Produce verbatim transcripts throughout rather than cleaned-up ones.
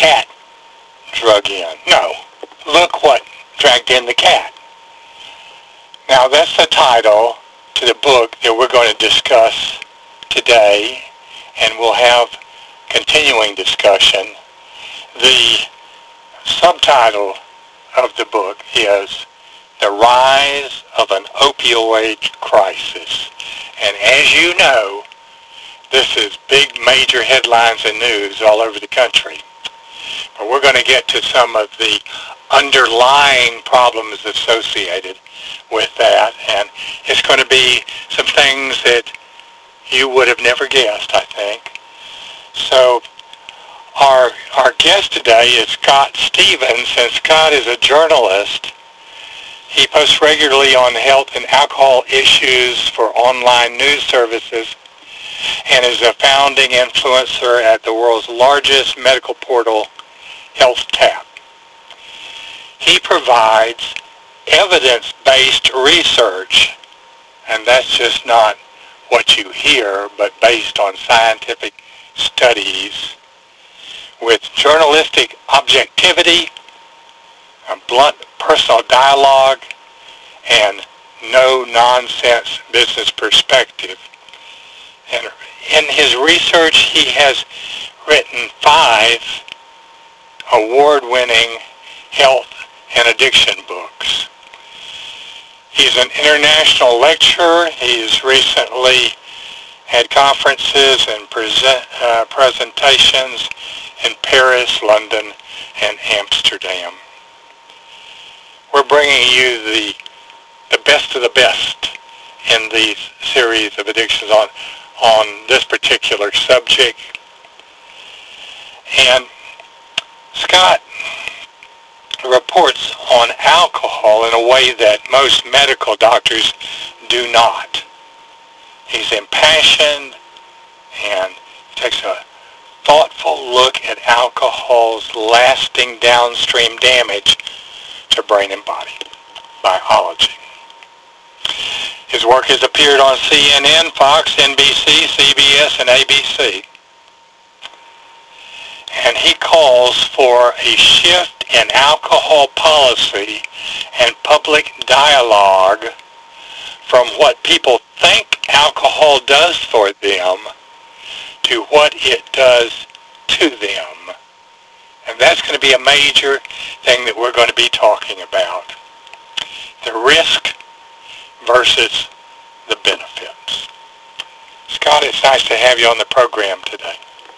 cat drug in. No, look what dragged in the cat. Now that's the title to the book that we're going to discuss today, and we'll have continuing discussion. The subtitle of the book is The Rise of an Opioid Crisis. And as you know, this is big major headlines and news all over the country. But we're going to get to some of the underlying problems associated with that, and it's going to be some things that you would have never guessed, I think. So our our guest today is Scott Stevens, and Scott is a journalist. He posts regularly on health and alcohol issues for online news services and is a founding influencer at the world's largest medical portal, HealthTap. He provides evidence-based research, and that's just not what you hear, but based on scientific studies with journalistic objectivity, a blunt personal dialogue, and no-nonsense business perspective. And in his research, he has written five award-winning health and addiction books. He's an international lecturer. He's recently had conferences and present, uh, presentations in Paris, London, and Amsterdam. We're bringing you the the best of the best in these series of addictions on on this particular subject. And Scott reports on alcohol in a way that most medical doctors do not. He's impassioned and takes a thoughtful look at alcohol's lasting downstream damage to brain and body biology. His work has appeared on C N N, Fox, N B C, C B S, and A B C. And he calls for a shift in alcohol policy and public dialogue from what people think alcohol does for them to what it does to them. And that's going to be a major thing that we're going to be talking about. The risk versus the benefits. Scott, it's nice to have you on the program today.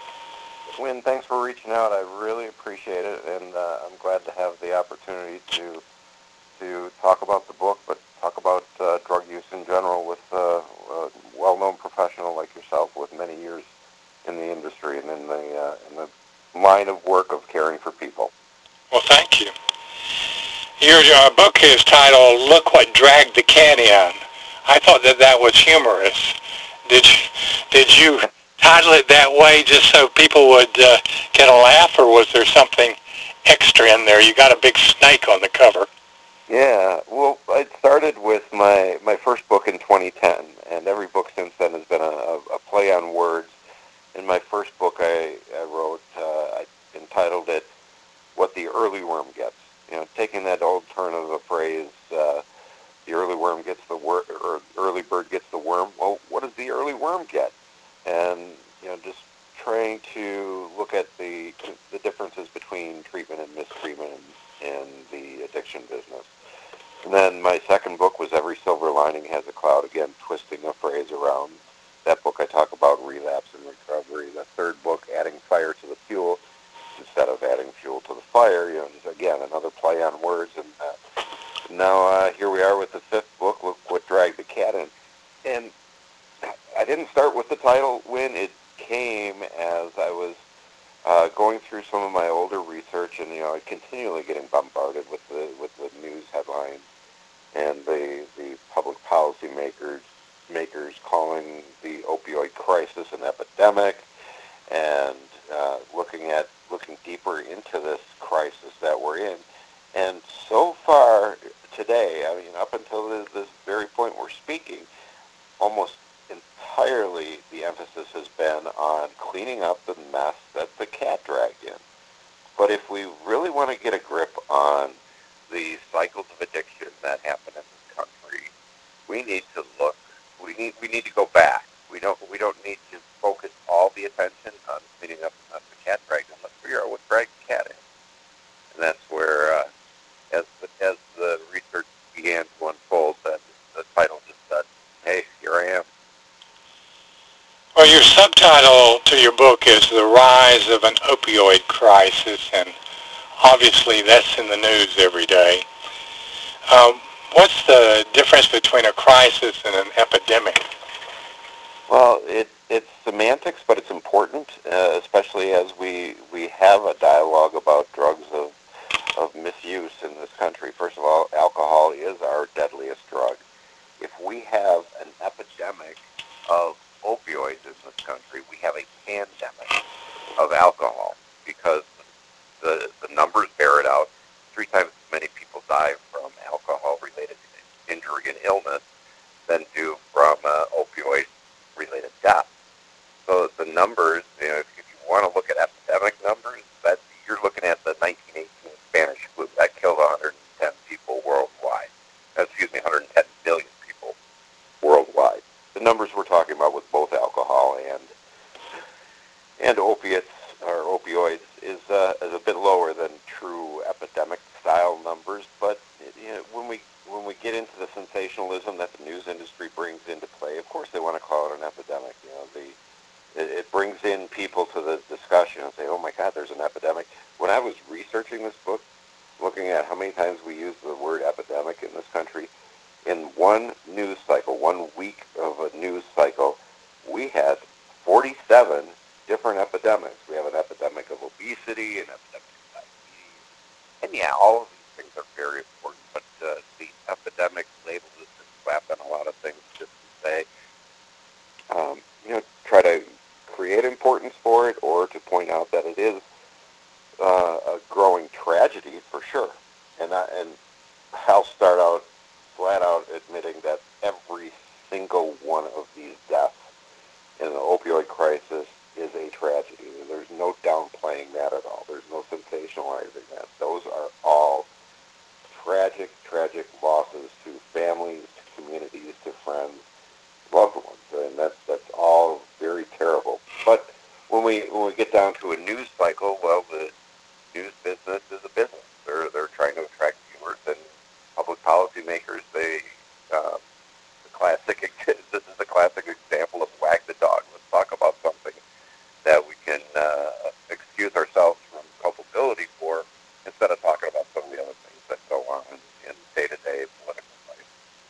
Win, thanks for reaching out. I really appreciate it, and uh, I'm glad to have the opportunity to to talk about the book, but talk about uh, drug use in general with uh, a well-known professional like yourself with many years in the industry and in the uh, in the line of work of caring for people. Well, thank you. Your uh, book is titled "Look What Dragged the Cat In." I thought that that was humorous. Did you, did you title it that way just so people would uh, get a laugh, or was there something extra in there? You got a big snake on the cover. Yeah, well, it started with my, my first book in twenty ten, and every book since then has been a, a play on words. In my first book I, I wrote, uh, I entitled it, "What the Early Worm Gets." You know, taking that old turn of the phrase, uh, the early worm gets the wor- or early bird gets the worm. Well, what does the early worm get? And, you know, just trying to look at the the differences between treatment and mistreatment in, in the addiction business. And then my second book was "Every Silver Lining Has a Cloud," again, twisting a phrase around. That book I talk about relapse and recovery. The third book, "Adding Fire to the Fuel," instead of adding fuel to the fire, you know, just again, another play on words. And uh, now uh, here we are with the fifth book, "Look What Dragged the Cat In." And I didn't start with the title, Win. It came as I was uh, going through some of my older research, and, you know, continually getting bombarded with the with the news headlines and the the public policy makers makers calling the opioid crisis an epidemic, and uh, looking at looking deeper into this crisis that we're in. And so far today, I mean, up until this, this very point we're speaking, almost entirely the emphasis has been on cleaning up the mess that the cat dragged in. But if we really want to get a grip on the cycles of addiction that happen in this country, we need to look. We need we need to go back. We don't we don't need to focus all the attention on cleaning up the mess the cat dragged in. Let's figure out what dragged the cat in, and that's where uh, as the, as the research began to unfold, that the title just said, "Hey, here I am." Well, your subtitle to your book is The Rise of an Opioid Crisis, and obviously that's in the news every day. Um, what's the difference between a crisis and an epidemic? Well, it, it's semantics, but it's important, uh, especially as we we have a dialogue about drugs of, of misuse in this country. First of all, alcohol is our deadliest drug. If we have an epidemic of opioids in this country, we have a pandemic of alcohol, because the, the numbers bear it out. Three times as many people die from alcohol-related injury and illness than do from uh, opioid-related death. So the numbers, you know, if, if you want to look at epidemic numbers, that you're looking at the nineteen eighteen Spanish flu that killed one hundred ten people worldwide. Excuse me, one hundred ten million people worldwide. The numbers we're talking about with both alcohol and and opiates or opioids is uh, is a bit lower than true epidemic style numbers. But you know, when we when we get into the sensationalism that the news industry brings into play, of course they want to call it an epidemic. You know, the it, it brings in people to the discussion and say, "Oh my God, there's an epidemic." When I was researching this book, looking at how many times we use the word epidemic in this country, in one news cycle, one week of a news cycle, we had forty-seven different epidemics. We have an epidemic of obesity, an epidemic of diabetes, and yeah, all of these things are very important, but uh, the epidemic label has been slapped on a lot of things just to say, um, you know, try to create importance for it, or to point out that it is uh, a growing tragedy for sure. And I, and I'll start out flat out admitting that every single one of these deaths in the opioid crisis is a tragedy. There's no downplaying that at all. There's no sensationalizing that. Those are all tragic, tragic losses to families, to communities, to friends, loved ones, and that's that's all very terrible. But when we when we get down to a news cycle, well, the news business is a business. They're they're trying to attract viewers, and public policymakers. They uh, the classic. This is the classic example of wag the dog. Let's talk about something that we can uh, excuse ourselves from culpability for, instead of talking about some of the other things that go on in day-to-day political life.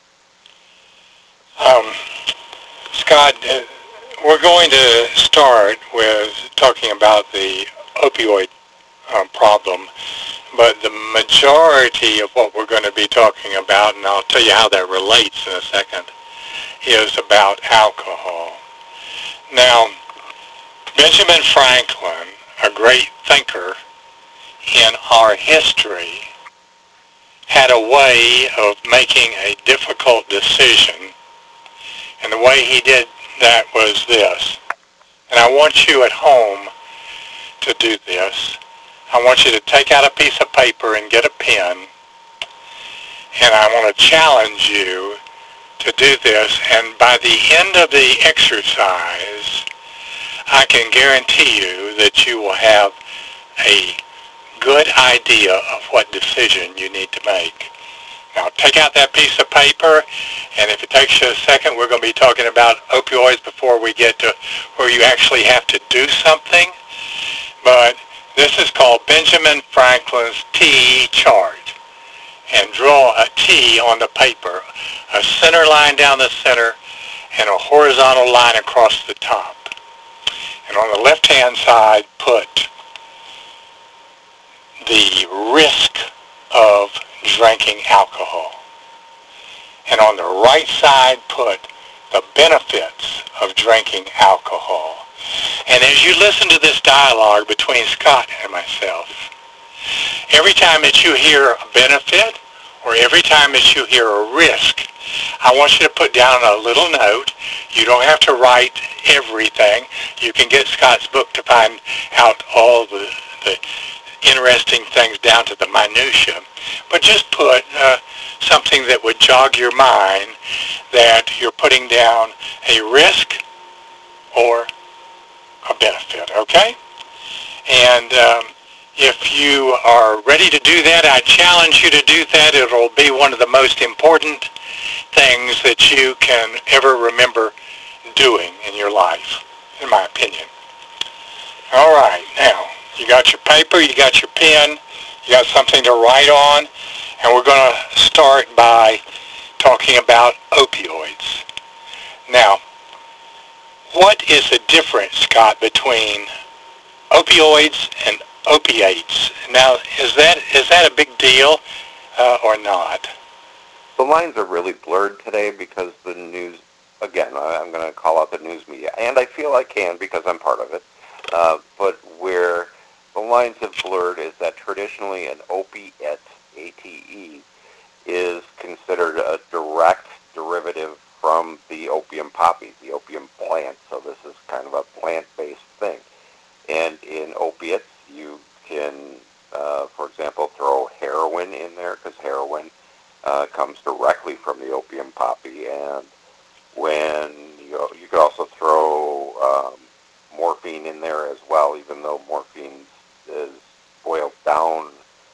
Um, Scott, uh, we're going to start with talking about the opioid um, problem, but the majority of what we're going to be talking about, and I'll tell you how that relates in a second, is about alcohol. Now, Benjamin Franklin, a great thinker in our history, had a way of making a difficult decision, and the way he did that was this. And I want you at home to do this. I want you to take out a piece of paper and get a pen, and I want to challenge you to do this, and by the end of the exercise, I can guarantee you that you will have a good idea of what decision you need to make. Now, take out that piece of paper, and if it takes you a second, we're going to be talking about opioids before we get to where you actually have to do something. But this is called Benjamin Franklin's T chart. And draw a T on the paper, a center line down the center, and a horizontal line across the top. And on the left-hand side, put the risk of drinking alcohol. And on the right side, put the benefits of drinking alcohol. And as you listen to this dialogue between Scott and myself, every time that you hear a benefit or every time that you hear a risk, I want you to put down a little note. You don't have to write everything. You can get Scott's book to find out all the, the interesting things down to the minutia, but just put uh, something that would jog your mind that you're putting down a risk or a benefit, okay? And um, if you are ready to do that, I challenge you to do that. It'll be one of the most important things that you can ever remember doing in your life, in my opinion. All right, now, you got your paper, you got your pen, you got something to write on, and we're going to start by talking about opioids. Now, what is the difference, Scott, between opioids and opiates? Now, is that is that a big deal uh, or not? The lines are really blurred today because the news, again, I'm going to call out the news media, and I feel I can because I'm part of it, uh, but where the lines have blurred is that traditionally an opiate, A T E, is considered a direct derivative from the opium poppy, the opium plant. So this is kind of a plant-based thing. And in opiates, you can, uh, for example, throw heroin in there because heroin uh, comes directly from the opium poppy. And when you, you could also throw um, morphine in there as well, even though morphine is boiled down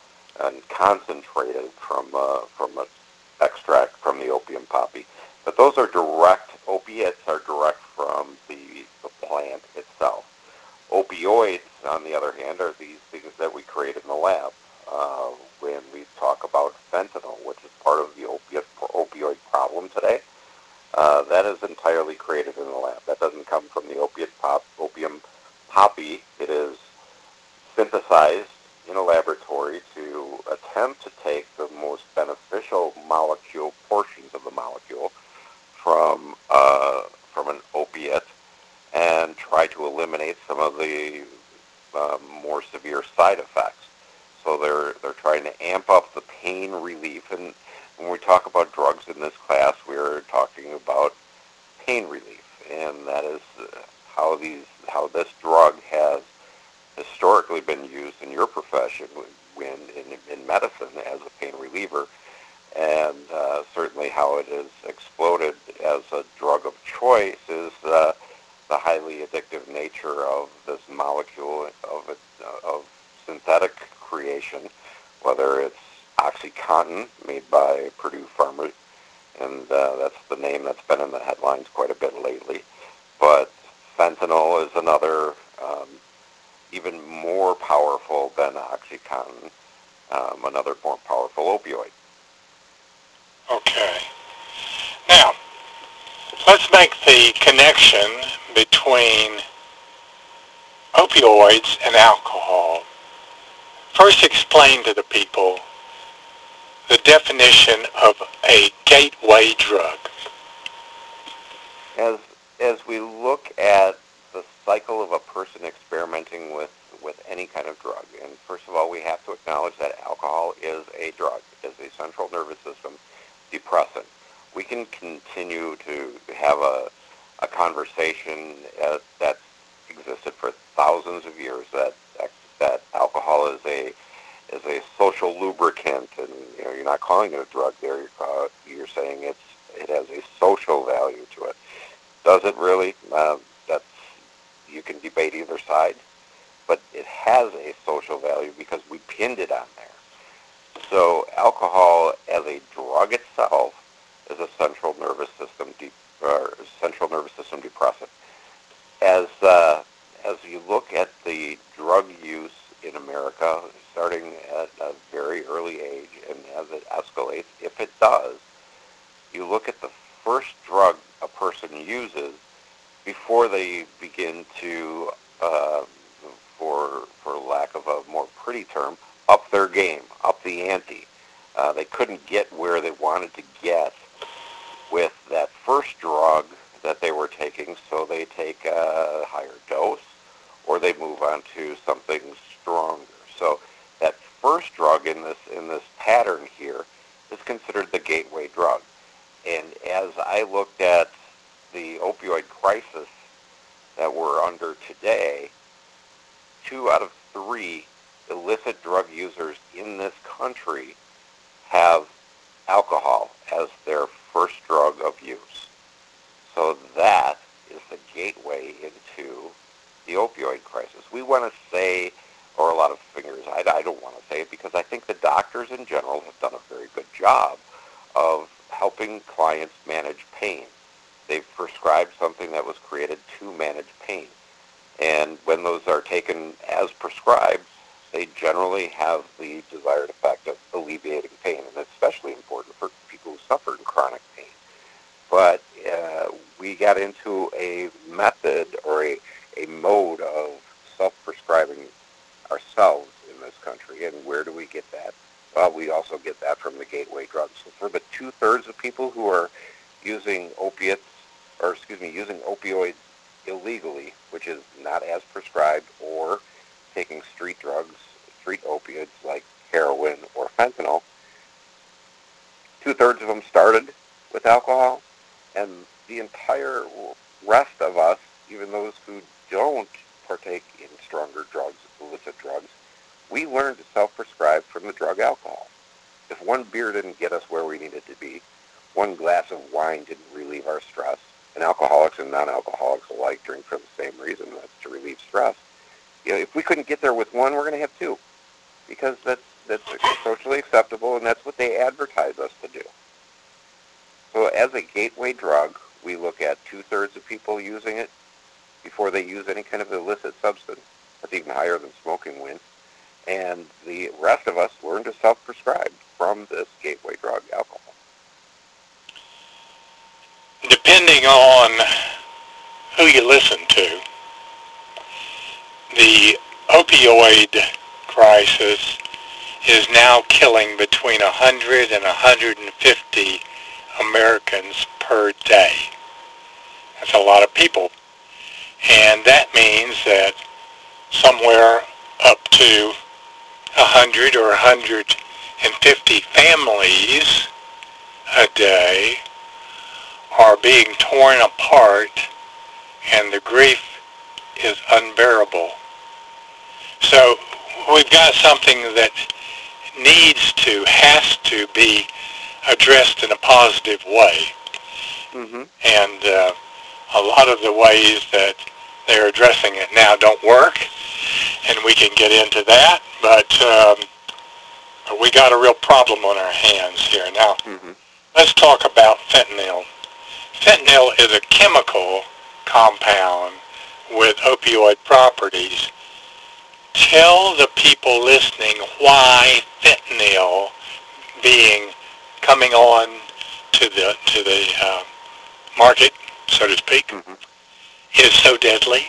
and concentrated from uh, from an extract from the opium poppy. But those are direct, opiates are direct from the, the plant itself. Opioids, on the other hand, are these things that we create in the lab. Uh, when we talk about fentanyl, which is part of the opiate, opioid problem today, uh, that is entirely created in the lab. That doesn't come from the opiate pop, opium poppy. It is synthesized in a laboratory to attempt to take the most beneficial molecule, portions of the molecule, from uh, from an opiate and try to eliminate some of the uh, more severe side effects. So they're they're trying to amp up the pain relief. And when we talk about drugs in this class, we're talking about pain relief, and that is how these how this drug has historically been used in your profession when in, in medicine as a pain reliever, and uh, certainly how it has exploded as a drug of choice is uh, the highly addictive nature of this molecule of it, uh, of synthetic creation, whether it's OxyContin made by Purdue Pharma, and uh, that's the name that's been in the headlines quite a bit lately. But fentanyl is another, um, even more powerful than OxyContin, um, another more powerful opioid. Okay. Now, let's make the connection between opioids and alcohol. First, explain to the people the definition of a gateway drug. As as we look at the cycle of a person experimenting with, with any kind of drug, and first of all, we have to acknowledge that alcohol is a drug, is a central nervous system depressant. We can continue to have a, a conversation uh, that's existed for thousands of years that that alcohol is a is a social lubricant, and you know you're not calling it a drug there. You're, uh, you're saying it's it has a social value to it. Does it really? Uh, that's you can debate either side, but it has a social value because we pinned it on there. So alcohol as a drug itself is a central nervous system de- or central nervous system depressant. As uh, as you look at the drug use in America, starting at a very early age, and as it escalates, if it does, you look at the first drug a person uses before they begin to, uh, for for lack of a more pretty term, up their game, up the ante. Uh, they couldn't get where they wanted to get with that first drug that they were taking, so they take a higher dose, or they move on to something stronger. So that first drug in this in this pattern here is considered the gateway drug. And as I looked at the opioid crisis that we're under today, two out of three illicit drug users in this country have alcohol as their first drug of use. So that is the gateway into the opioid crisis. We want to say, or a lot of fingers, I, I don't want to say it because I think the doctors in general have done a very good job of helping clients manage pain. They've prescribed something that was created to manage pain. And when those are taken as prescribed, they generally have the desired effect of alleviating pain, and it's especially important for people who suffer in chronic pain. But uh, we got into a method or a, a mode of self-prescribing ourselves in this country, and where do we get that? Well, we also get that from the gateway drugs. So for the two-thirds of people who are using opiates, or excuse me, using opioids illegally, which is not as prescribed, or taking street drugs, street opiates like heroin or fentanyl, two-thirds of them started with alcohol, and the entire rest of us, even those who don't partake in stronger drugs, illicit drugs, we learned to self-prescribe from the drug alcohol. If one beer didn't get us where we needed to be, one glass of wine didn't relieve our stress, and alcoholics and non-alcoholics alike drink for the same reason, that's to relieve stress. You know, if we couldn't get there with one, we're going to have two, because that's, that's socially acceptable, and that's what they advertise us to do. So as a gateway drug, we look at two-thirds of people using it before they use any kind of illicit substance. That's even higher than smoking wind. And the rest of us learn to self-prescribe from this gateway drug, alcohol. Depending on who you listen to, the opioid crisis is now killing between one hundred and one hundred fifty Americans per day. That's a lot of people. And that means that somewhere up to one hundred or one hundred fifty families a day are being torn apart, and the grief is unbearable. So we've got something that needs to, has to be addressed in a positive way. Mm-hmm. And uh, a lot of the ways that they're addressing it now don't work, and we can get into that, but um, we got a real problem on our hands here. Now, Mm-hmm. let's talk about fentanyl. Fentanyl is a chemical compound with opioid properties. Tell the people listening why fentanyl being coming on to the to the uh, market, so to speak, Mm-hmm. is so deadly.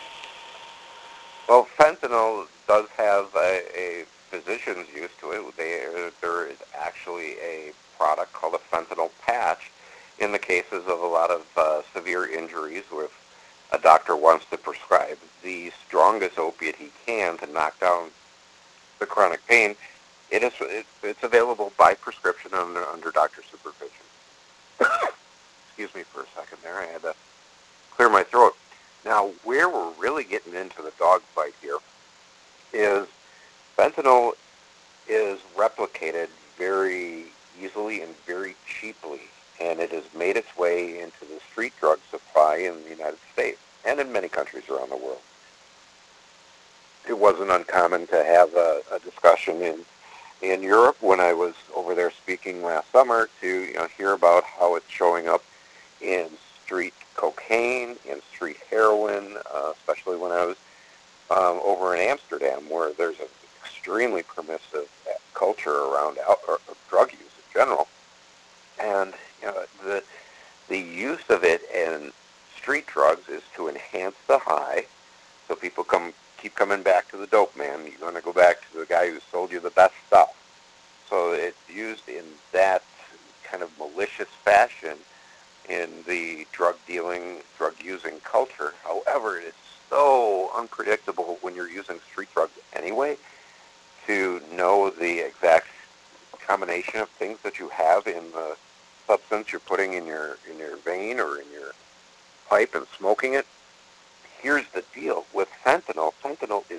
Well, fentanyl does have a, a physician's use to it. They, there is actually a product called a fentanyl patch in the cases of a lot of uh, severe injuries where a doctor wants to prescribe the strongest opiate he can to knock down the chronic pain. It is it, it's available by prescription under, under doctor supervision. Excuse me for a second there. I had to clear my throat. Now, where we're really getting into the dogfight here is fentanyl is replicated very easily and very cheaply, and it has made its way into the street drug supply in the United States and in many countries around the world. It wasn't uncommon to have a, a discussion in in Europe when I was over there speaking last summer to you know hear about how it's showing up in street cocaine, in street heroin, uh, especially when I was um, over in Amsterdam, where there's an extremely permissive culture around al- or, or drug use in general, and you know the the use of it in street drugs is to enhance the high, so people come keep coming back to the dope man. You're going to go back to the guy who sold you the best stuff. So it's used in that kind of malicious fashion in the drug dealing, drug using culture. However, it is so unpredictable when you're using street drugs anyway to know the exact combination of things that you have in the substance you're putting in your in your vein or in your pipe and smoking it. Here's the deal with fentanyl. Fentanyl is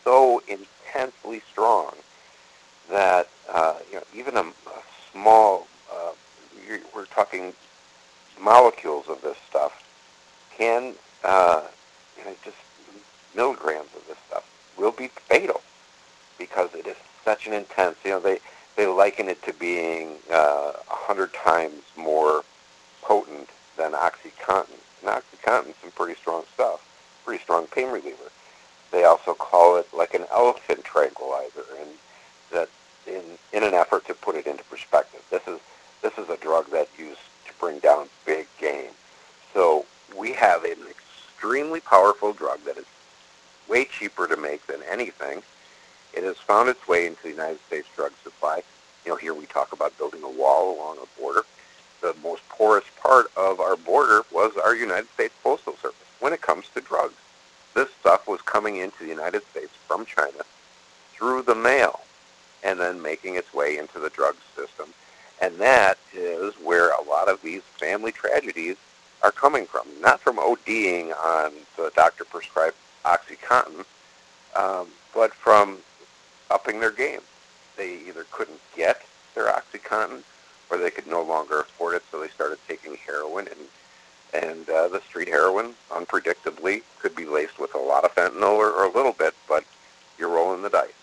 so intensely strong that uh, you know even a, a small, uh, you're, we're talking molecules of this stuff, can uh, you know, just milligrams of this stuff will be fatal because it is such an intense. You know, they they liken it to being uh, a hundred times more potent than OxyContin. And OxyContin's some pretty strong stuff, pretty strong pain reliever. They also call it like an elephant tranquilizer, and that in in an effort to put it into perspective, this is this is a drug that's used to bring down big game. So we have an extremely powerful drug that is way cheaper to make than anything. It has found its way into the United States drug supply. You know, here we talk about building a wall along a border. The most porous part of our border was our United States Postal Service when it comes to drugs. This stuff was coming into the United States from China through the mail and then making its way into the drug system. And that is where a lot of these family tragedies are coming from. Not from ODing on the doctor-prescribed OxyContin, um, but from upping their game. They either couldn't get their OxyContin or they could no longer afford it, so they started taking heroin, and and uh, the street heroin, unpredictably, could be laced with a lot of fentanyl or, or a little bit, but you're rolling the dice.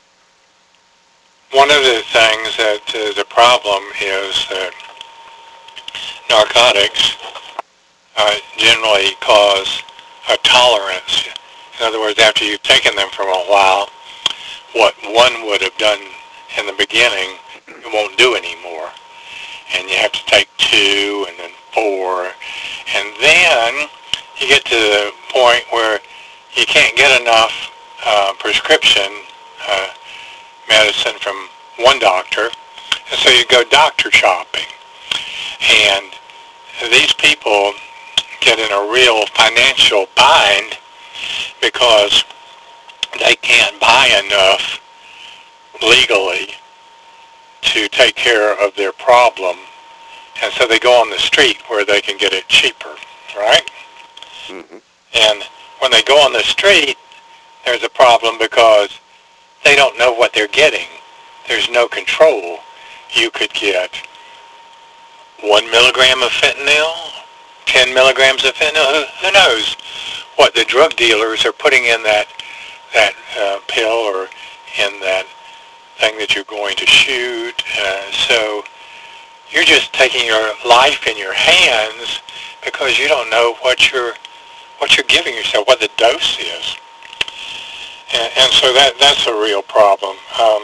One of the things that is a problem is that narcotics uh, generally cause a tolerance. In other words, after you've taken them for a while, what one would have done in the beginning, you won't do anymore. And you have to take two and then four. And then you get to the point where you can't get enough uh, prescription uh, medicine from one doctor, and so you go doctor shopping. And these people get in a real financial bind because they can't buy enough legally to take care of their problem, and so they go on the street where they can get it cheaper, right? Mm-hmm. And when they go on the street, there's a problem because they don't know what they're getting. There's no control. You could get one milligram of fentanyl, ten milligrams of fentanyl. Who, who knows what the drug dealers are putting in that that uh, pill or in that thing that you're going to shoot. Uh, so you're just taking your life in your hands because you don't know what you're what you're giving yourself, what the dose is. And, and so that that's a real problem. Um,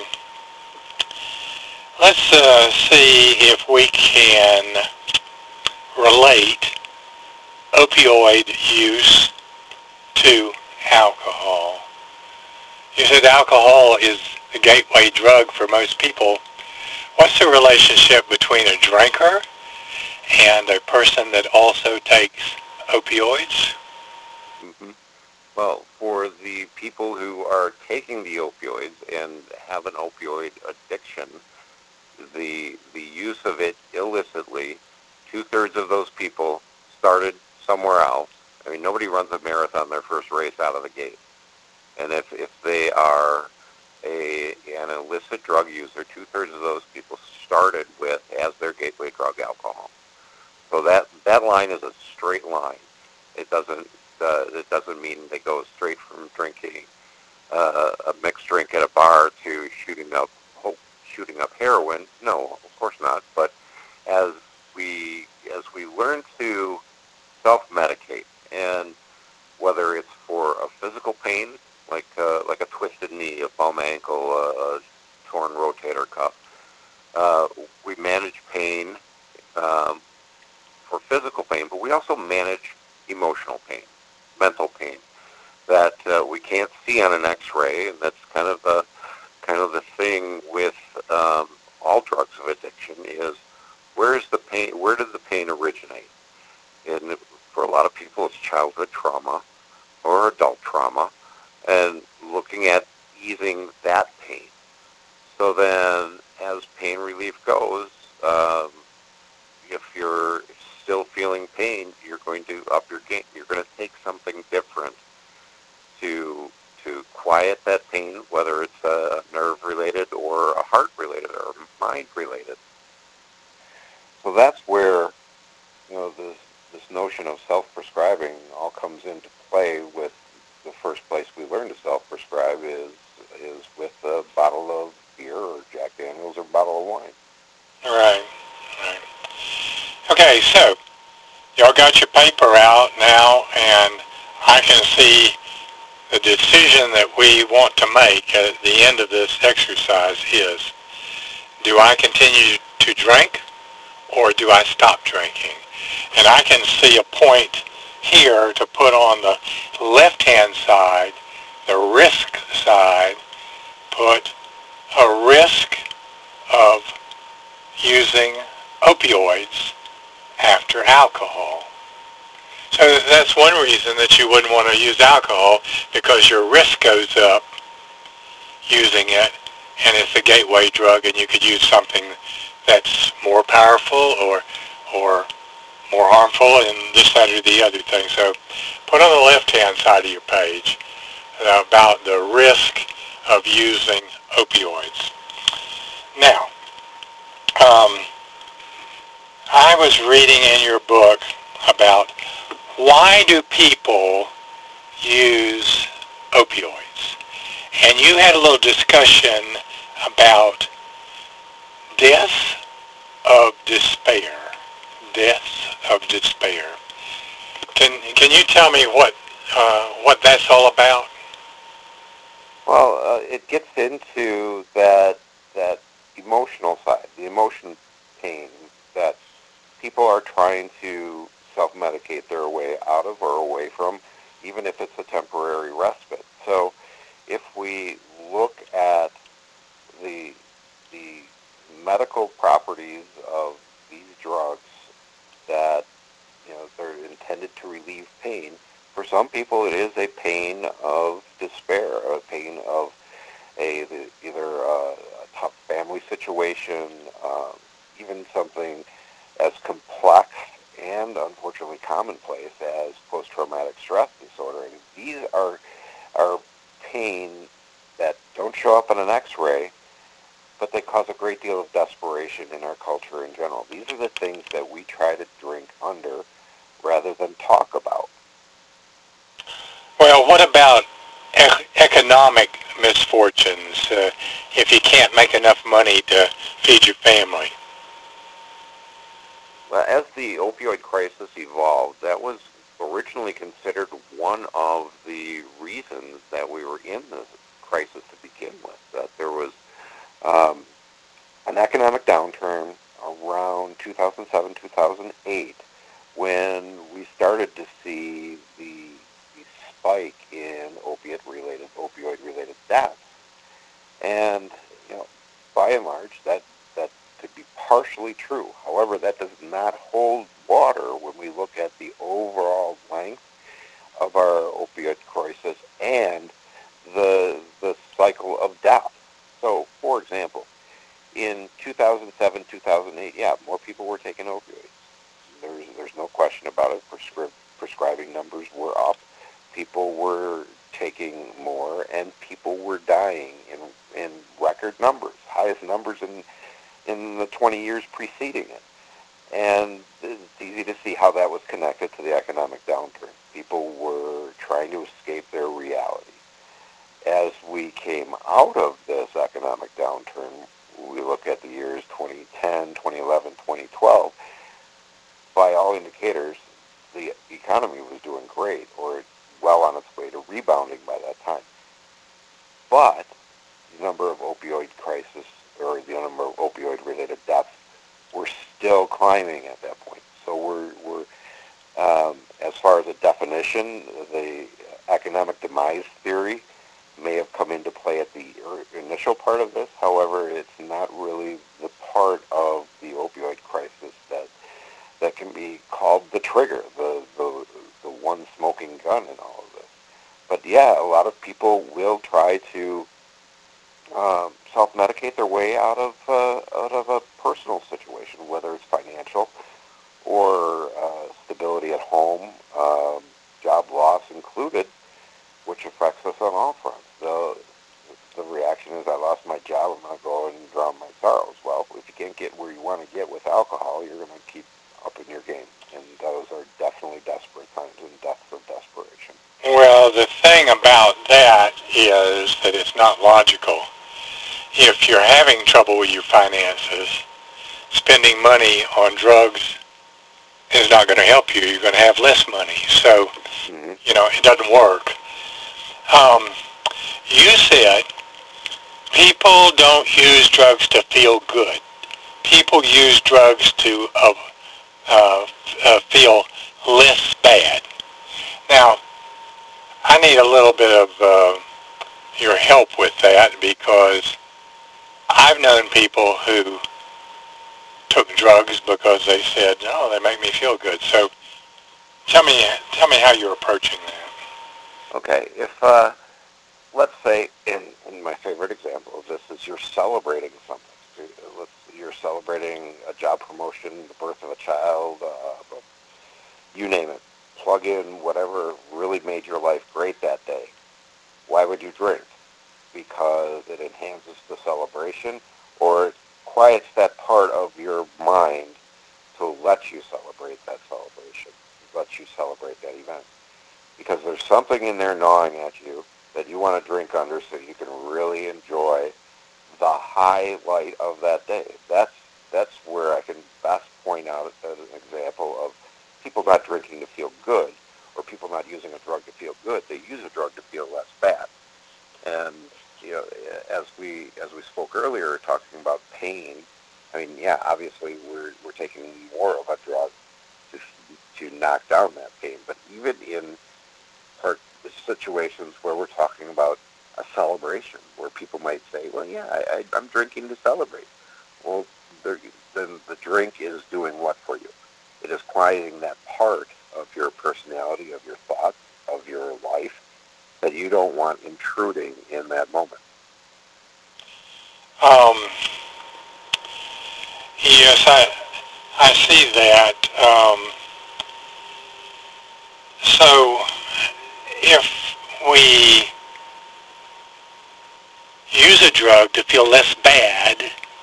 let's uh, see if we can relate opioid use to alcohol. You said alcohol is the gateway drug for most people. What's the relationship between a drinker and a person that also takes opioids? Mm-hmm. Well, for the people who are taking the opioids and have an opioid addiction, the the use of it illicitly, two-thirds of those people started somewhere else. I mean, nobody runs a marathon their first race out of the gate. And if, if they are a an illicit drug user, two-thirds of those people started with, as their gateway drug, alcohol. So that, that line is a straight line. It doesn't uh, it doesn't mean they go straight from drinking uh, a mixed drink at a bar to shooting up shooting up heroin. No, of course not. But as we as we learn to self-medicate, and whether it's for a physical pain, like uh, like a twisted knee, a bum ankle, a, a torn rotator cuff, uh, we manage pain um, for physical pain, but we also manage emotional pain, mental pain that uh, we can't see on an X-ray, and that's kind of the kind of the thing with um, all drugs of addiction is where is the pain? Where does the pain originate? And for a lot of people, it's childhood trauma or adult trauma, and looking at easing that pain. So then, as pain relief goes, um, if you're still feeling pain, you're going to up your game. You're going to take something different to to quiet that pain, whether it's uh, nerve-related or a heart-related or mind-related. So that's where, you know, this this notion of self-prescribing all comes into play. With the first place we learn to self-prescribe is is with a bottle of beer or Jack Daniels or a bottle of wine. Right, right. Okay, so y'all got your paper out now, and I can see the decision that we want to make at the end of this exercise is, do I continue to drink or do I stop drinking? And I can see a point here to put on the left-hand side, the risk side, put a risk of using opioids after alcohol. So that's one reason that you wouldn't want to use alcohol, because your risk goes up using it, and it's a gateway drug, and you could use something that's more powerful or or more harmful, and this, that, or the other thing. So put on the left-hand side of your page uh, about the risk of using opioids. Now, um, I was reading in your book about why do people use opioids? And you had a little discussion about death of despair. Death of despair. Can can you tell me what uh, what that's all about? Well, uh, it gets into that that emotional side, the emotion pain that people are trying to self-medicate their way out of or away from, even if it's a temporary respite. So if we look at the the medical properties of these drugs, that, you know, they're intended to relieve pain. For some people, it is a pain of despair, a pain of a either a, a tough family situation, um, even something as complex and unfortunately commonplace as post-traumatic stress disorder. And these are are pain that don't show up on an X-ray, but they cause a great deal of desperation in our culture in general. These are the things that we try to drink under rather than talk about. Well, what about ec- economic misfortunes? Uh, if you can't make enough money to feed your family? Well, as the opioid crisis evolved, that was originally considered one of the reasons that we were in this crisis to begin with, that there was um, an economic downturn around two thousand seven, two thousand eight, when we started to see the, the spike in opiate-related, opioid-related deaths. And, you know, by and large, that, that could be partially true. However, that does not hold water when we look at the overall length of our opioid crisis and the, the cycle of death. So, for example, in two thousand seven, two thousand eight, yeah, more people were taking opioids. There's there's no question about it. Prescri- prescribing numbers were up. People were taking more, and people were dying in in record numbers, highest numbers in in the twenty years preceding it. And it's easy to see how that was connected to the economic downturn. People were trying to escape their reality. As we came out of this economic downturn, we look at the years twenty ten, twenty eleven, twenty twelve, by all indicators, the economy was doing great, or well on its way to rebounding by that time. But the number of opioid crisis, or the number of opioid-related deaths, were still climbing at that point. So we're, we're um, as far as a definition, the economic demise theory may have come into play at the initial part of this. However, it's not really the part of the opioid crisis that that can be called the trigger, the, the, the one smoking gun in all of this. But yeah, a lot of people will try to um, self-medicate their way out of uh, out of a personal situation, whether it's financial or uh, stability at home, um, job loss included, which affects us on all fronts. the the reaction is, I lost my job, I'm going to go and drown my sorrows. Well, if you can't get where you want to get with alcohol, you're going to keep upping your game. And those are definitely desperate times and deaths of desperation. Well, the thing about that is that it's not logical. If you're having trouble with your finances, spending money on drugs is not going to help you. You're going to have less money. So, Mm-hmm. you know, it doesn't work. Um, you said people don't use drugs to feel good. People use drugs to uh, uh, uh, feel less bad. Now, I need a little bit of uh, your help with that because I've known people who took drugs because they said, "Oh, they make me feel good." So, tell me, tell me how you're approaching that. Okay, if uh, let's say, in, in my favorite example of this is you're celebrating something. Let's, you're celebrating a job promotion, the birth of a child, uh, you name it. Plug in whatever really made your life great that day. Why would you drink? Because it enhances the celebration, or it quiets that part of your mind to let you celebrate that celebration, let you celebrate that event. Because there's something in there gnawing at you that you want to drink under so you can really enjoy the highlight of that day. That's that's where I can best point out as an example of people not drinking to feel good, or people not using a drug to feel good. They use a drug to feel less bad. And you know, as we as we spoke earlier, talking about pain, I mean, yeah, obviously we're we're taking more of a drug to to knock down that pain. But even in part situations where we're talking about a celebration, where people might say, "Well, yeah, I, I, I'm drinking to celebrate." Well, then the drink is doing what for you? It is quieting that part of your personality, of your thoughts, of your life that you don't want intruding in that moment. Um, yes, I I see that. Um, so, if we use a drug to feel less bad,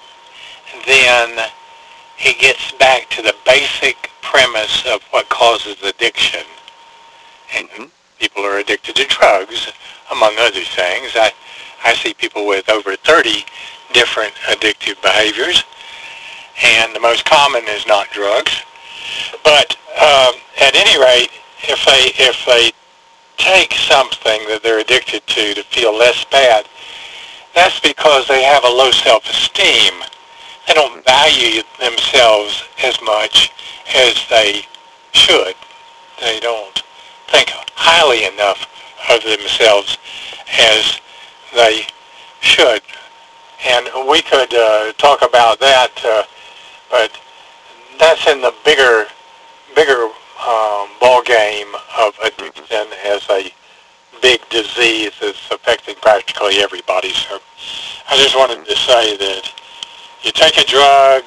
then it gets back to the basic premise of what causes addiction. And Mm-hmm. people are addicted to drugs, among other things. I, I see people with over thirty different addictive behaviors, and the most common is not drugs. But um, at any rate, if they if they take something that they're addicted to to feel less bad, that's because they have a low self-esteem. They don't value themselves as much as they should. They don't think highly enough of themselves as they should. And we could uh, talk about that, uh, but that's in the bigger, bigger um, ball game of Mm-hmm. addiction as a big disease that's affecting practically everybody. So I just wanted Mm-hmm. to say that you take a drug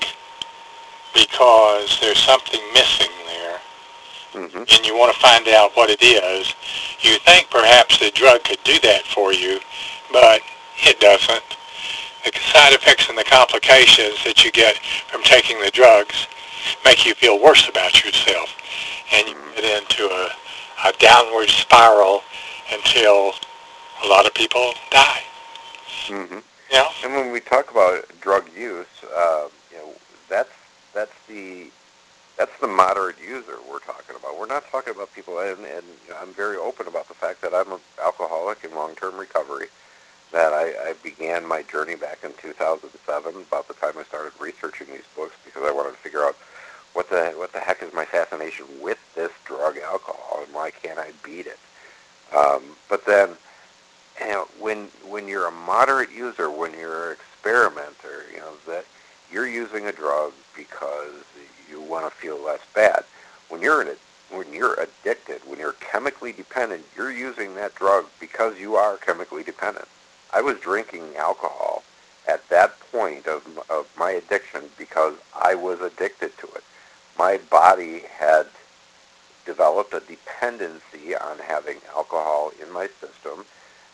because there's something missing there, Mm-hmm. and you want to find out what it is. You think perhaps the drug could do that for you, but it doesn't. The side effects and the complications that you get from taking the drugs make you feel worse about yourself, and you Mm-hmm. get into a, a downward spiral until a lot of people die. Mm-hmm. You know? And when we talk about drug use, uh, you know, that's that's the that's the moderate user we're talking about. We're not talking about people, and, and you know, I'm very open about the fact that I'm an alcoholic in long-term recovery, that I, I began my journey back in two thousand seven, about the time I started researching these books, because I wanted to figure out what the what the heck is my fascination with this drug, alcohol, and why can't I beat it? Um, but then, you know, when when you're a moderate user, when you're an experimenter, you know that you're using a drug because you want to feel less bad. When you're in it, when you're addicted, when you're chemically dependent, you're using that drug because you are chemically dependent. I was drinking alcohol at that point of of my addiction because I was addicted to it. My body had developed a dependency on having alcohol in my system,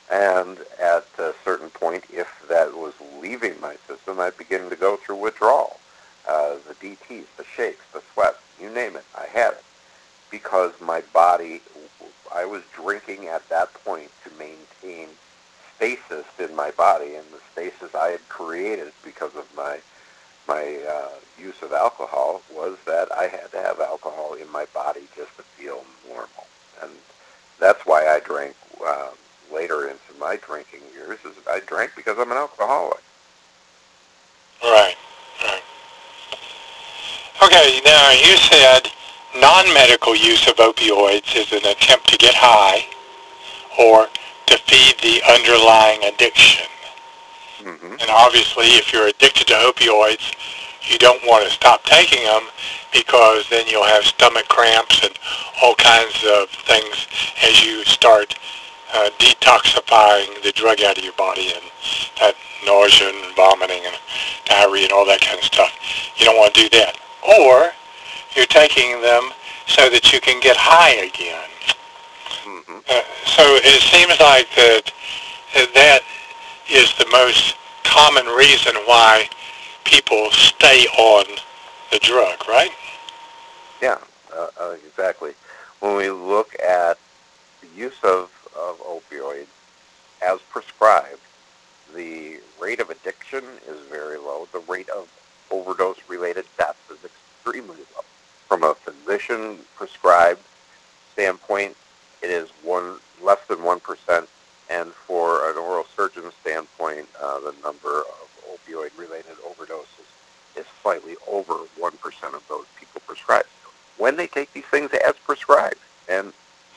And at a certain point, if that was leaving my system, I'd begin to go through withdrawal. Uh, the D Ts, the shakes, the sweat, you name it, I had it. Because my body, I was drinking at that point to maintain stasis in my body, and the stasis I had created because of my my uh, use of alcohol was that I had to have alcohol in my body just to feel normal. And that's why I drank uh, later into my drinking years. Is I drank because I'm an alcoholic. Right. Right. Okay, now you said non-medical use of opioids is an attempt to get high or to feed the underlying addiction. Mm-hmm. And obviously, if you're addicted to opioids, you don't want to stop taking them because then you'll have stomach cramps and all kinds of things as you start uh, detoxifying the drug out of your body, and that nausea and vomiting and diarrhea and all that kind of stuff. You don't want to do that. Or you're taking them so that you can get high again. Mm-hmm. Uh, so it seems like that that is the most common reason why people stay on the drug, right? Yeah, uh, uh, exactly. When we look at the use of, of opioids as prescribed, the rate of addiction is very low. The rate of overdose-related deaths is extremely low. From a physician-prescribed standpoint, it is one less than one percent, and for an oral surgeon standpoint, uh, the number of opioid-related overdoses is slightly over one percent of those people prescribed when they take these things as prescribed. And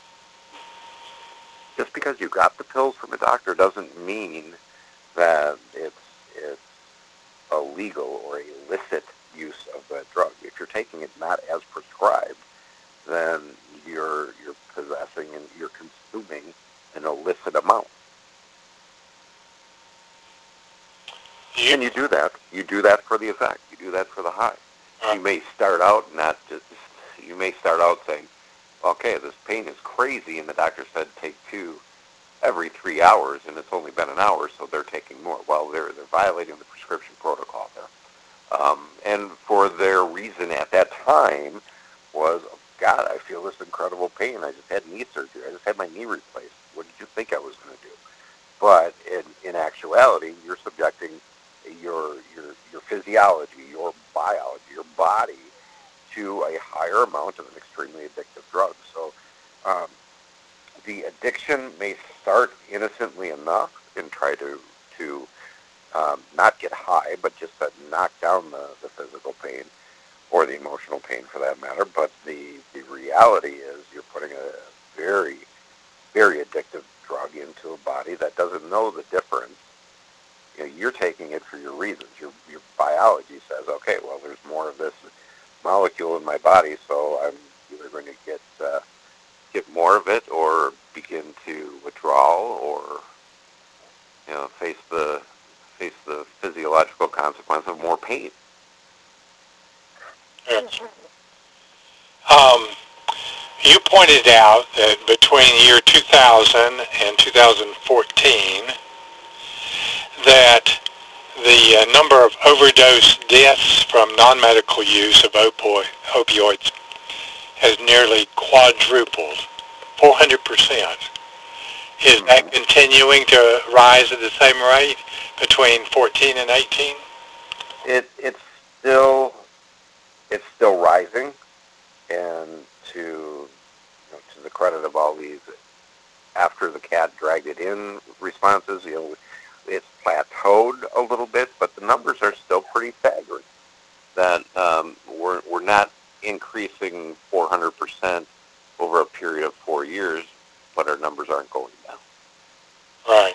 just because you got the pills from a doctor doesn't mean that it's it's illegal or illicit use of that drug. If you're taking it not as prescribed, then you're you're possessing and you're consuming an illicit amount. You, And you do that. You do that for the effect. You do that for the high. uh, You may start out not just. You may start out saying, "Okay, this pain is crazy," and the doctor said take two every three hours, and it's only been an hour, so they're taking more. Well, they're they're violating the prescription protocol there, um, and for their reason at that time was, oh, God, I feel this incredible pain. I just had knee surgery. I just had my knee replaced. What did you think I was going to do? But in in actuality, you're subjecting your your your physiology, your biology, your body to a higher amount of an extremely addictive drug. So. Um, the addiction may start innocently enough and try to to um, not get high, but just to knock down the, the physical pain or the emotional pain for that matter. But the the reality is you're putting a very very addictive drug into a body that doesn't know the difference. You know, you're taking it for your reasons. Your your biology says, okay, well, there's more of this molecule in my body, so I'm either going to get uh, get more of it or begin to withdraw or you know face the face the physiological consequence of more pain. yes. Um, you pointed out that between year two thousand and two thousand fourteen that the uh, number of overdose deaths from non-medical use of opo- opioids has nearly quadrupled, four hundred percent. Is Mm-hmm. that continuing to rise at the same rate between fourteen and eighteen? It it's still it's still rising, and to you know, to the credit of all these after the cat dragged it in responses, you know, it's plateaued a little bit, but the numbers are still pretty staggering. That um, we're we're not increasing four hundred percent over a period of four years, but our numbers aren't going down. Right.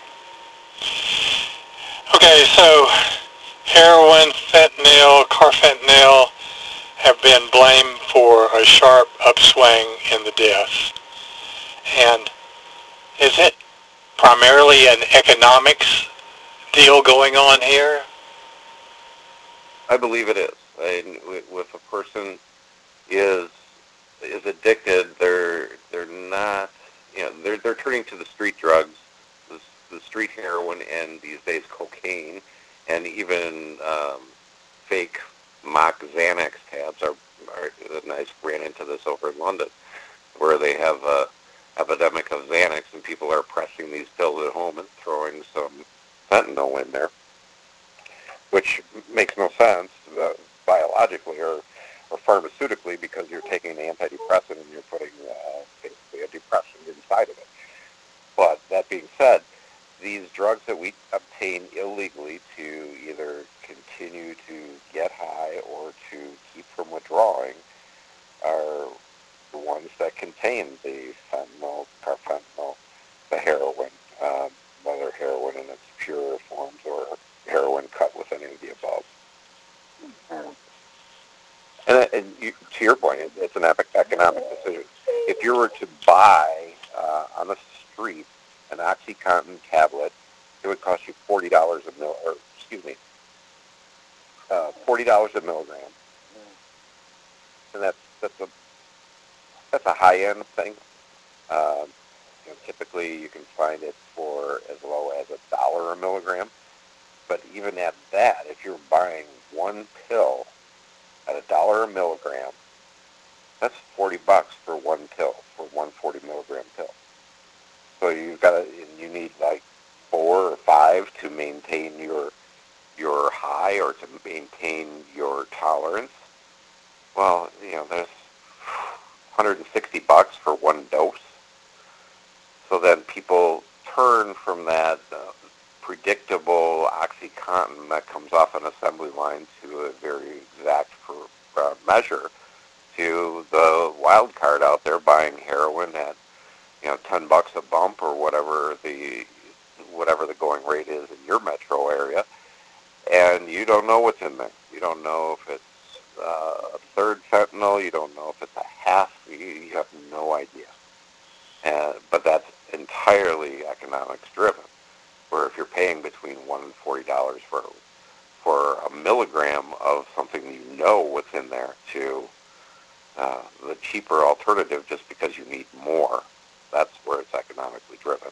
Okay, so heroin, fentanyl, carfentanil have been blamed for a sharp upswing in the deaths. And is it primarily an economics deal going on here? I believe it is. And if a person is is addicted, they're they're not, you know, they're they're turning to the street drugs, the, the street heroin and these days cocaine, and even um, fake mock Xanax tabs are, are. And I ran into this over in London, where they have a epidemic of Xanax, and people are pressing these pills at home and throwing some fentanyl in there, which makes no sense uh, biologically or, or pharmaceutically, because you're taking an antidepressant and you're putting uh, basically a depressant inside of it. But that being said, these drugs that we obtain illegally to either continue to get high or to keep from withdrawing are the ones that contain the fentanyl, carfentanil, the heroin, um, whether heroin in its purer forms or heroin cut with any of the above. Mm-hmm. And, and you, to your point, it, it's an epic economic decision. If you were to buy uh, on the street an OxyContin tablet, it would cost you forty dollars a mil, or excuse me, uh, forty dollars a milligram, and that's that's a that's a high end thing. Um, you know, typically, you can find it for as low as a dollar a milligram. But even at that, if you're buying one pill at a dollar a milligram, that's forty bucks for one pill, for one forty milligram pill. So you've got to, you need like four or five to maintain your your high or to maintain your tolerance. Well, you know, there's one hundred sixty bucks for one dose. So then people turn from that uh, predictable OxyContin that comes off an assembly line to a very exact for, uh, measure to the wild card out there buying heroin at, you know, ten bucks a bump or whatever the whatever the going rate is in your metro area, and you don't know what's in there. You don't know if it's uh, a third fentanyl. You don't know if it's a half. You, you have no idea. Uh, but that's entirely economics driven. Where if you're paying between one and forty dollars for for a milligram of something you know what's in there to uh, the cheaper alternative just because you need more, that's where it's economically driven.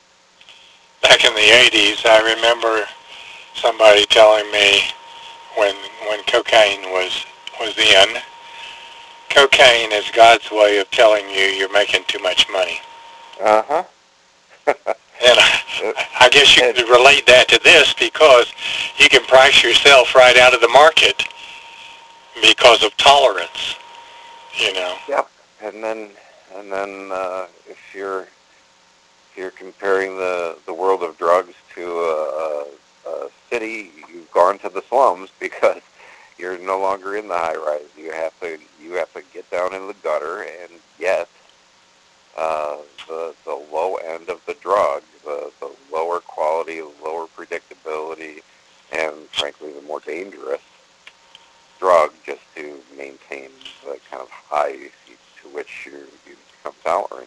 Back in the eighties, I remember somebody telling me when when cocaine was was in, cocaine is God's way of telling you you're making too much money. Uh-huh. And I, I guess you could relate that to this because you can price yourself right out of the market because of tolerance, you know. Yep. And then and then uh, if you're if you're comparing the, the world of drugs to a, a city, you've gone to the slums because you're no longer in the high rise. You have to you have to get down in the gutter and get uh, the the low end of the drug, the, the lower quality, lower predictability, and frankly the more dangerous drug just to maintain the kind of high to which you you become tolerant.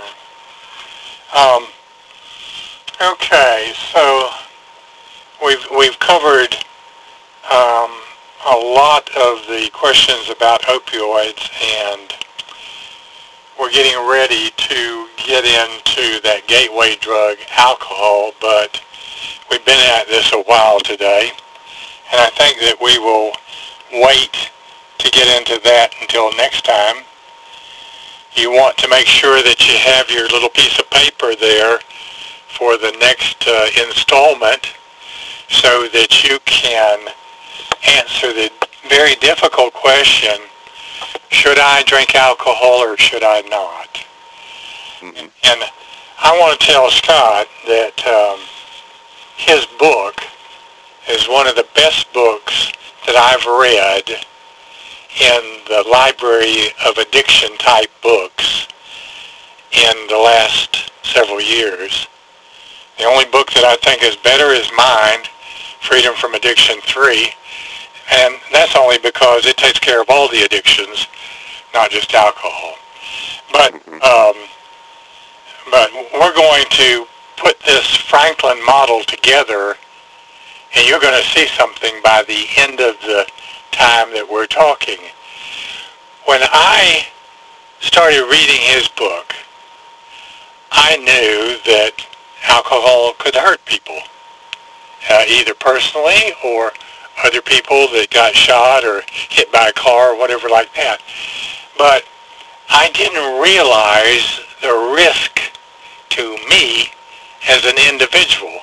Um, okay, so we've we've covered um, a lot of the questions about opioids, and we're getting ready to get into that gateway drug, alcohol, but we've been at this a while today, and I think that we will wait to get into that until next time. You want to make sure that you have your little piece of paper there for the next uh, installment so that you can answer the very difficult question, should I drink alcohol or should I not? Mm-hmm. And I want to tell Scott that um, his book is one of the best books that I've read in the library of addiction type books in the last several years. The only book that I think is better is mine, Freedom from Addiction three, and that's only because it takes care of all the addictions, not just alcohol. But um, but we're going to put this Franklin model together, and you're going to see something by the end of the time that we're talking. When I started reading his book, I knew that alcohol could hurt people, uh, either personally or other people that got shot or hit by a car or whatever like that. But I didn't realize the risk to me as an individual.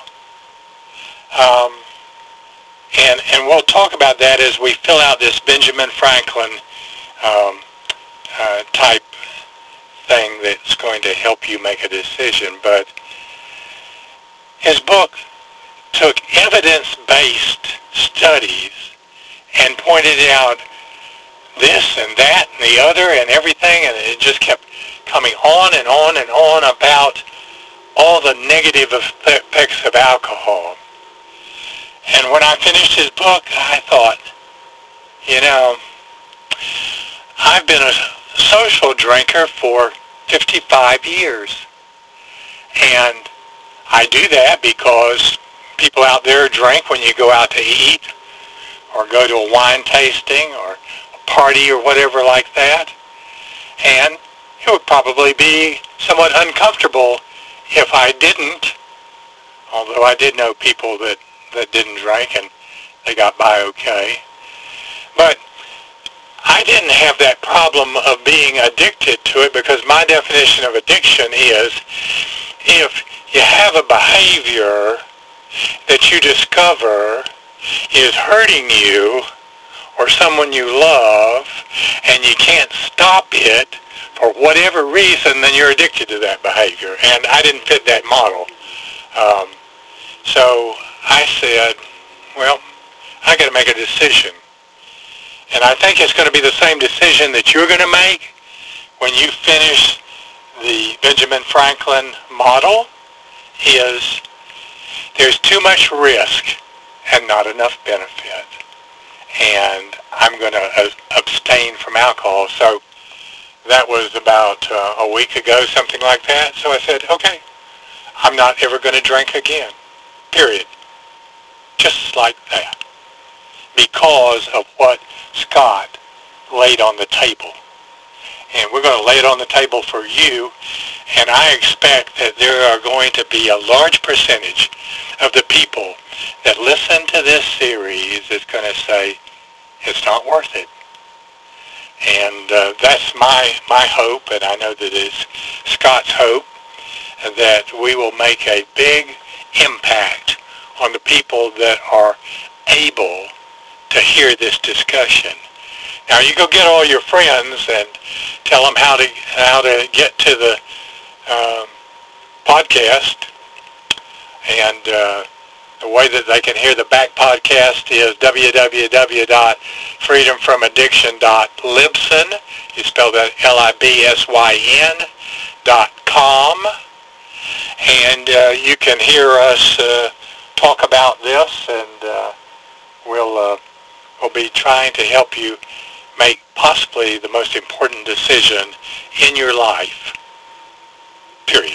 Um, and, and we'll talk about that as we fill out this Benjamin Franklin um, uh, type thing that's going to help you make a decision. But his book took evidence-based studies and pointed out this and that and the other and everything, and it just kept coming on and on and on about all the negative effects of alcohol. And when I finished his book, I thought, you know, I've been a social drinker for fifty-five years. And I do that because people out there drink when you go out to eat or go to a wine tasting or a party or whatever like that. And it would probably be somewhat uncomfortable if I didn't, although I did know people that, that didn't drink and they got by okay. But I didn't have that problem of being addicted to it, because my definition of addiction is if you have a behavior that you discover is hurting you or someone you love and you can't stop it for whatever reason, then you're addicted to that behavior. And I didn't fit that model. Um, so I said, well, I got to make a decision. And I think it's going to be the same decision that you're going to make when you finish the Benjamin Franklin model. Is there's too much risk and not enough benefit. And I'm going to uh, abstain from alcohol. So that was about uh, a week ago, something like that. So I said, okay, I'm not ever going to drink again, period. Just like that. Because of what Scott laid on the table. And we're going to lay it on the table for you. And I expect that there are going to be a large percentage of the people that listen to this series is going to say, it's not worth it. And uh, that's my, my hope, and I know that it's Scott's hope, that we will make a big impact on the people that are able to hear this discussion. Now you go get all your friends and tell them how to how to get to the um, podcast, and uh, the way that they can hear the back podcast is w w w dot freedom from addiction dot libsyn. You spell that L I B S Y N dot com, and uh, you can hear us uh, talk about this, and uh, we'll uh, we'll be trying to help you make possibly the most important decision in your life, period.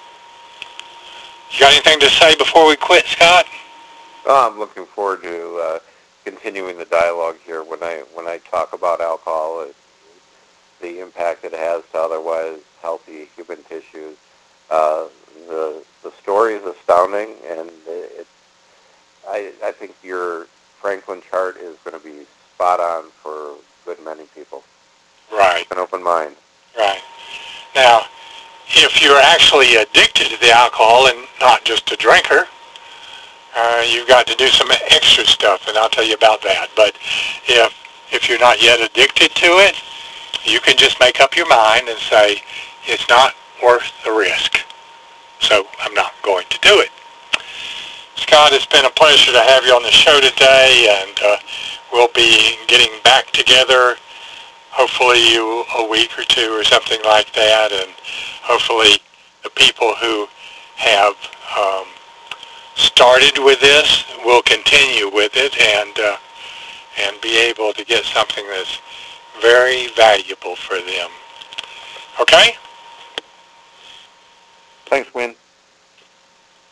You got anything to say before we quit, Scott? Oh, I'm looking forward to uh, continuing the dialogue here. When I when I talk about alcohol, it's the impact it has to otherwise healthy human tissues. Uh, the the story is astounding, and it, I I think your Franklin chart is going to be spot on for good many people. Right. An open mind. Right. Now, if you're actually addicted to the alcohol and not just a drinker, uh, you've got to do some extra stuff, and I'll tell you about that. But if if you're not yet addicted to it, you can just make up your mind and say, it's not worth the risk, so I'm not going to do it. Scott, it's been a pleasure to have you on the show today, and uh, we'll be getting back together hopefully you a week or two or something like that, and hopefully the people who have um, started with this will continue with it and uh, and be able to get something that's very valuable for them. Okay? Thanks, Win.